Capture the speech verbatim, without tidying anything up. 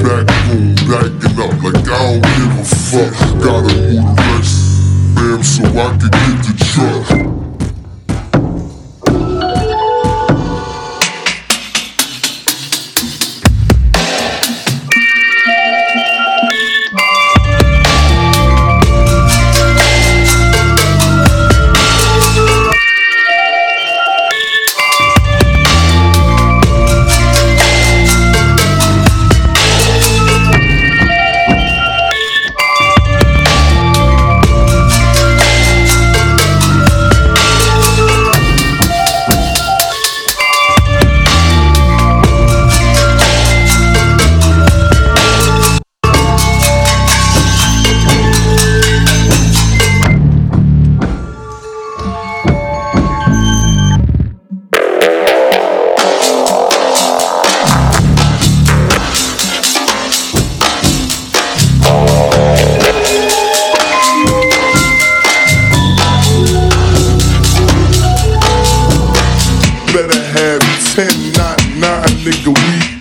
back home, backing up like I don't give a fuck. Gotta move the rest, fam, so I can get the truck. Better have ten, not nine, nigga, we